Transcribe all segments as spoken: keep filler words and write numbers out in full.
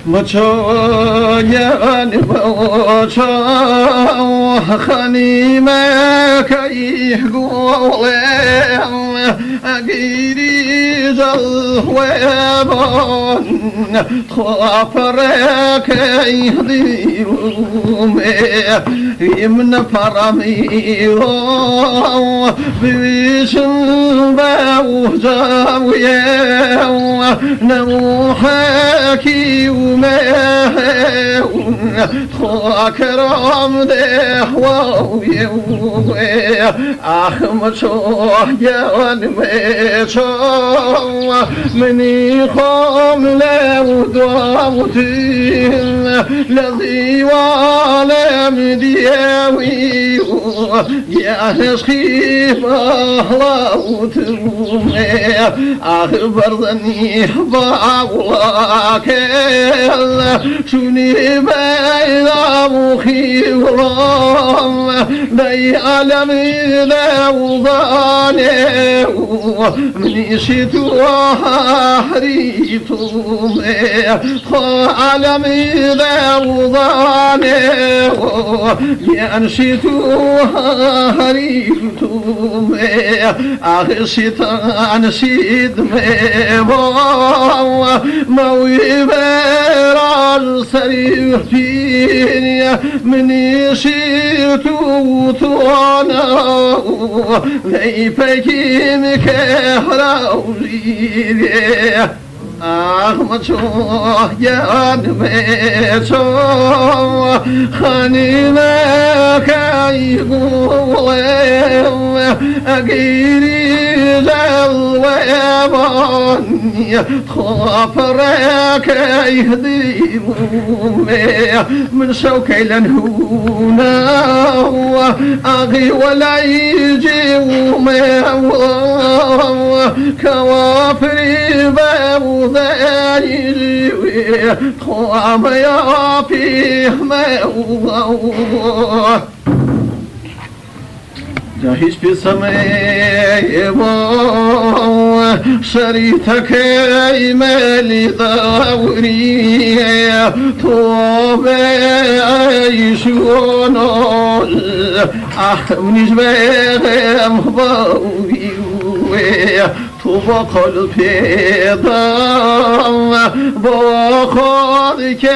مچویان بوچو خانی مکی گولم اگیری جلوه خافرکی دیومه یمن پرمیرو بیشن باوجاویه نوحکی ومهون خاکرام دهواویه احمد شویان میچو منی خام لو دواوتين لذي وعالم دياوي يا نسخيف أهلاوتهم أخبر ذني باولاك شوني بين أبوخي ورام دي عالمي لو ظاني مني شتوها حريتهم عالمي لوضاني ينشتوها حريتهم أخشت عن سيدمي موي براج سريفتين مني شيرتو توانا ليفكي مكهراوزي احمد شویان میچو خانی مکی گولم اگیری جلوه بانی خافرکی دیومه من شوکی لنهونا اغی ولیجی ومه كوافري بابو ذايري قام يا فيه موضوع جاهز في السماء شريتك مالي ضوري طوبى يشونو أحمنيش بغم ضوري طوبى قلبي ضم بخارك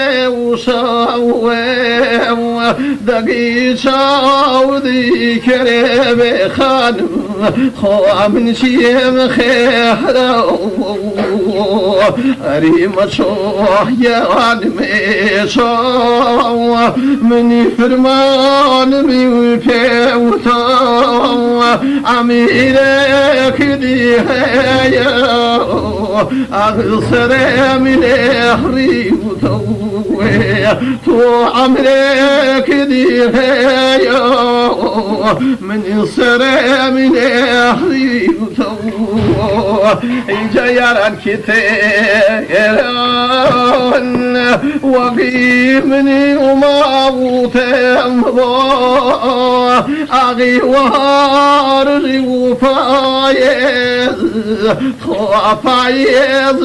وشاوم دقي شاودي كريم خانم خامن شيم خيرو أريم شوه يا ميشو مني فرمان ميوبيوتو عميرك دي هيا أغسر من أحريوتو تو عمرك دي هيا من سر من أحريوتو جيران كتيران وقيمني وما وتم أغي وارجي وفايز خفايز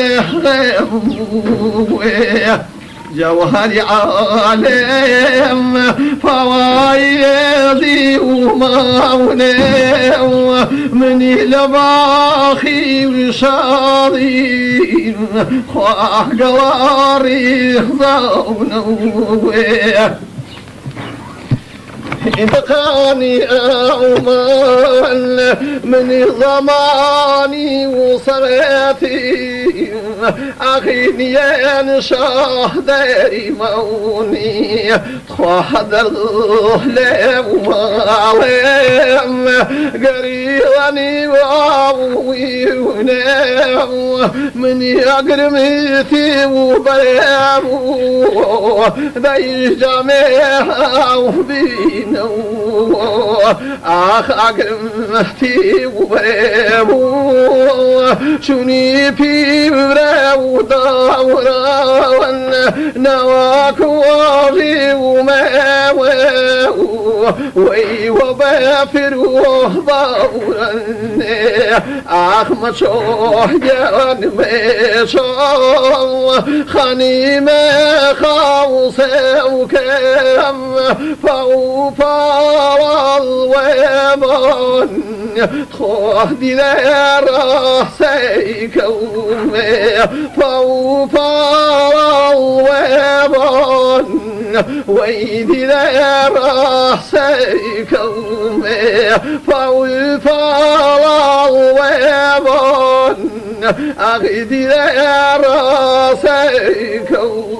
غير جوهر عالم فوايدي وموني مني لباخي وشاضين خواه قواري خضونوي انتقاني أعمال من ضماني وصلاتي أخيني أنشاه داري موني تخوحدر لهم عليهم قريباني وعوي ونام مني أقرميتي وبريمو دايش جامعه وبين آخ اگرمتی و برمو چونی پیوره و داوران نواکواری و موه وی و بفروه داوران آخ مچوه گرن میشم خانیم خوصه و کم فاو فاوال و من خواه دیده راسه کومه فاو فاوال و من وی دیده راسه کومه فاو فاوال و من اغی دیده راسه کومه